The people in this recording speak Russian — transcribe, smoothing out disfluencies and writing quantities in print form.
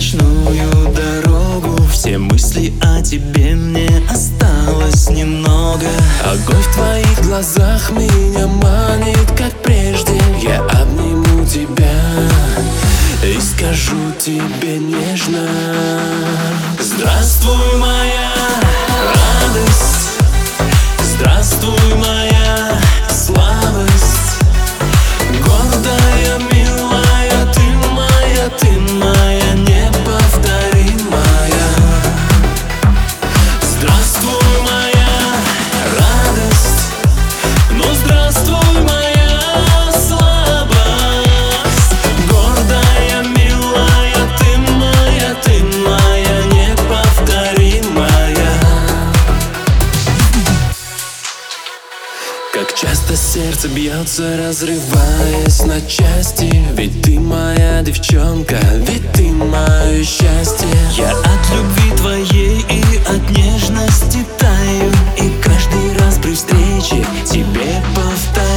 ночную дорогу. Все мысли о тебе, мне осталось немного. Огонь в твоих глазах меня манит, как прежде. Я обниму тебя и скажу тебе нежно: здравствуй, моя радость, здравствуй, моя слабость, гордая, милая, ты моя неповторимая. Здравствуй, моя радость, ну здравствуй, моя слабость, гордая, милая, ты моя неповторимая. Как часто сердце бьется, разрываясь на части. Ведь ты моя девчонка, ведь ты мое счастье. Я от любви твоей и от нежности таю, и каждый раз при встрече тебе повторяю: